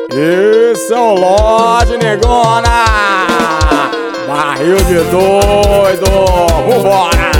Esse é o Lorde Negona, barril de doido, vambora.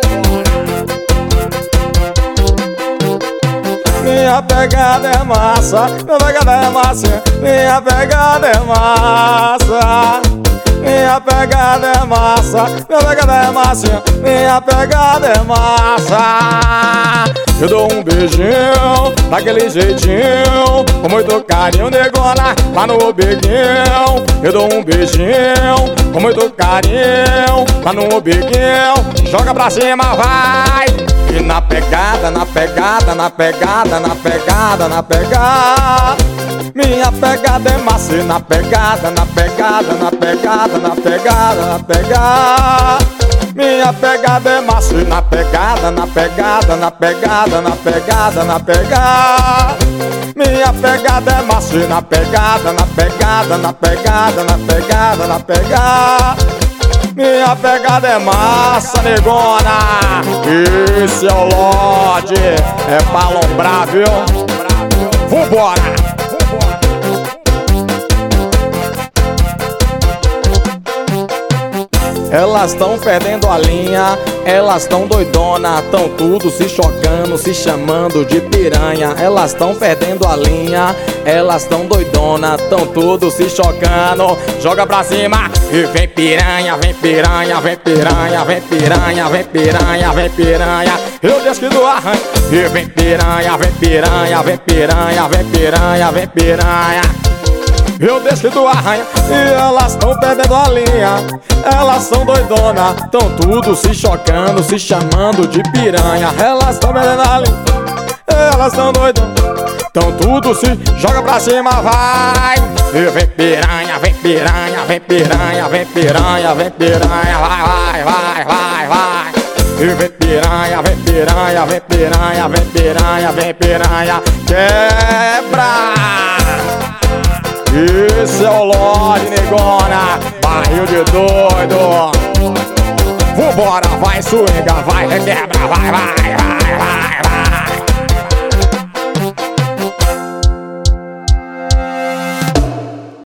Minha pegada é massa, minha pegada é massa, minha pegada é massa. Minha pegada é massa, minha pegada é massa, minha pegada é massa. Eu dou um beijinho, daquele jeitinho, com muito carinho, negona, lá no beguinho. Eu dou um beijinho, com muito carinho, lá no beguinho. Joga pra cima, vai! E na pegada, na pegada, na pegada, na pegada, na pegada. Minha pegada é massa, na pegada, na pegada, na pegada, na pegada, na pegada. Minha pegada é massa, na pegada, na pegada, na pegada, na pegada, na pegada. Minha pegada é massa, na pegada, na pegada, na pegada, na pegada, na pegada. Minha pegada é massa, negona. Esse é o Lorde, é pra alombrar, viu? Vambora! Elas tão perdendo a linha, elas tão doidona, tão tudo se chocando, se chamando de piranha. Elas tão perdendo a linha, elas tão doidona, tão tudo se chocando. Joga pra cima e vem piranha, vem piranha, vem piranha, vem piranha, vem piranha, vem piranha. Eu desço que do arranho e vem piranha, vem piranha, vem piranha, vem piranha, vem piranha. Eu desço do arranha e elas tão perdendo a linha. Elas são doidonas, tão tudo se chocando, se chamando de piranha. Elas tão perdendo a linha, elas tão doidonas, tão tudo se joga pra cima, vai! E vem piranha, vem piranha, vem piranha, vem piranha, vem piranha, vai, vai, vai, vai, vai! E vem piranha, vem piranha, vem piranha, vem piranha, vem piranha, quebra! Esse é o Lorde Negona, barril de doido. Vambora, vai swinga, vai requebra, vai, vai, vai, vai,